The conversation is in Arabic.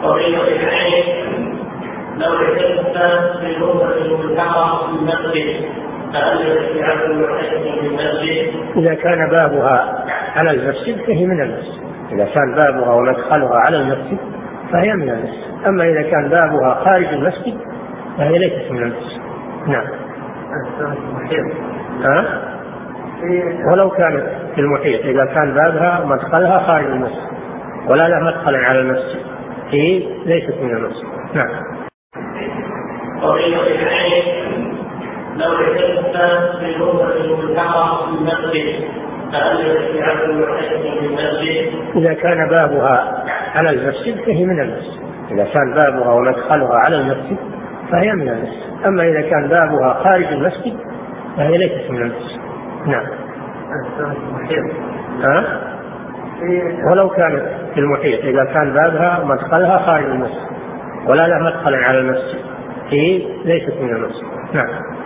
قضية العين لو اعتدت بالغرفة الملتقى في المسجد فهل الاستيعاب يحتسب في المسجد؟ إذا كان بابها على المسجد فهي من المسجد، إذا كان بابها ومدخلها على المسجد فهي من المسجد. أما إذا كان بابها خارج المسجد فهي ليست من المسجد. نعم. ولو كانت في المحيط، إذا كان بابها مدخلها خارج المسجد ولا له مدخل على المسجد هي ليست من المسجد. نعم. قضية العين لو اعتدت بالغرفة الملتقى في المسجد فهل الاستيعاب يحتسب في المسجد؟ إذا كان بابها على المسجد فهي من المسجد، إذا كان بابها ومدخلها على المسجد فهي من المسجد. أما إذا كان بابها خارج المسجد فهي ليست من المسجد. نعم. ولو كانت في المحيط، إذا كان بابها مدخلها خارج المسجد ولا له مدخل على المسجد هي ليست من المسجد. نعم.